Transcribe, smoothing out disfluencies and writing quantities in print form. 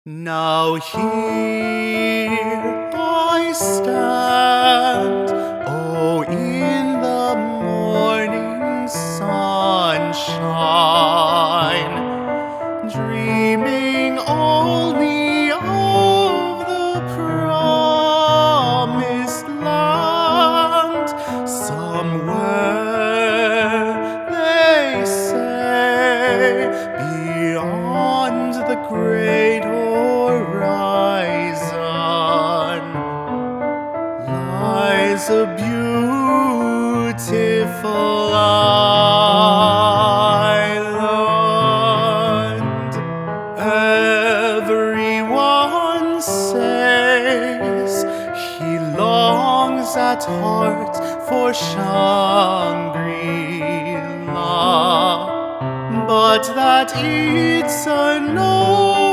Now here I stand, oh, in the morning sunshine, dreaming only of the promised land, somewhere, they say, beyond the great horizon lies a beautiful island. Everyone says he longs at heart for Shangri-La, but that it's a no